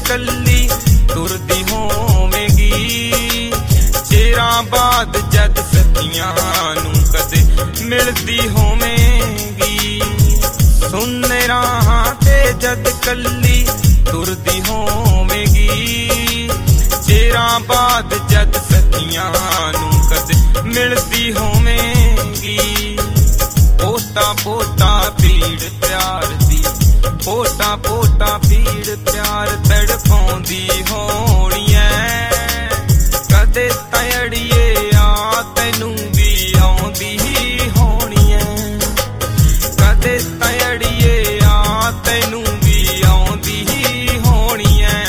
कल्ली तुरदी होवेगी। चेरां बाद जद सखियां नूं कदे मिलदी होवेगी। सुनने राहां ते जद कल्ली तुरदी होवेगी। चेरां बाद जद सखियां नूं कदे मिलदी होवेगी। पोटा पोटा पीड़ प्यार दी, पोटा पोटा पीड़ प्यार तड़पाउंदी होनी ऐ। कदे तड़िए आ तैनूं भी आउंदी होनी ऐ। कदे तड़िए आ तैनूं भी आउंदी होनी ऐ।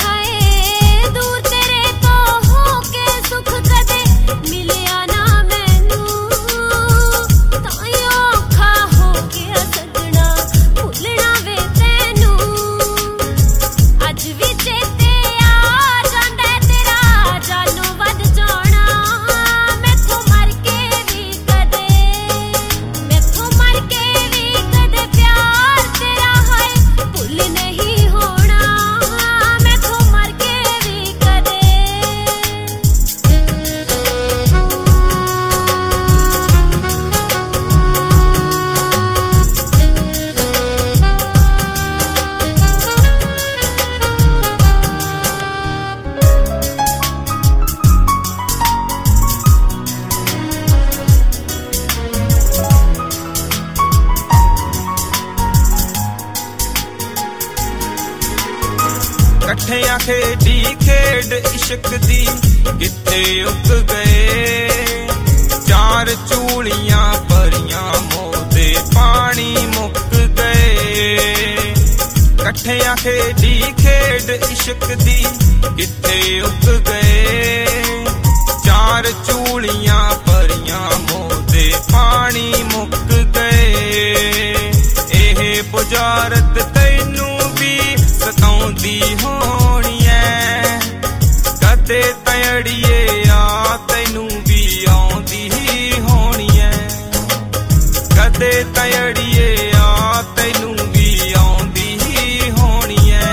कट्ठियां खेडी खेड इश्क दी किथे उक गए। चार चूड़ियां परियां मोदे पानी मुक गए। कट्ठियां खेडी खेड इश्क दी किथे उक गए। चार चूड़ियां परियां मोदे पानी मुक गए। एह बुजारत तैनूं भी सताउंदी होनी ऐ। कदे तड़िए आ तैनूं भी आउंदी होनी ऐ। कदे तड़िए आ तैनूं भी आउंदी होनी ऐ।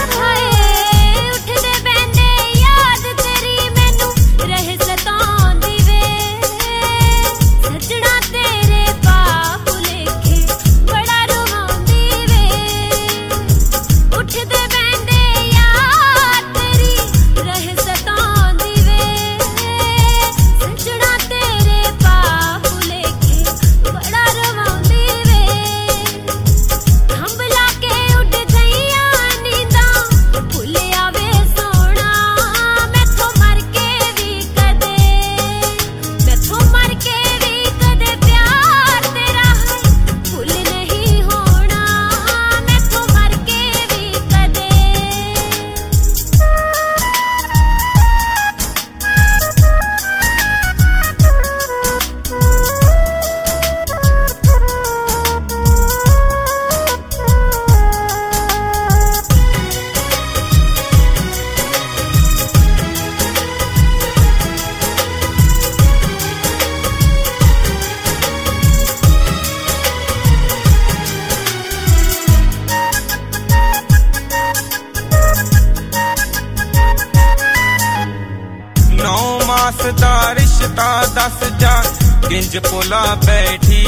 दा रिश्ता दस जा किंज पुला बैठी।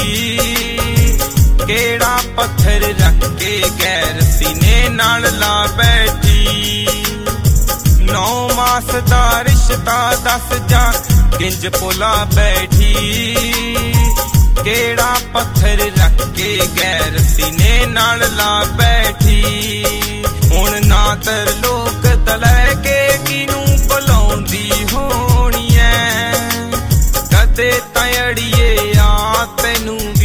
केड़ा पत्थर रख के गैर सीने नाल ला बैठी। 9 मास दा रिश्ता दस जा किंज पुला बैठी। केड़ा पत्थर रख के गैर सीने नाल ला बैठी। हुण ना तर लोक दलै के किनू बुलाउंदी होनी ऐ। कदे तड़िए आ तैनूं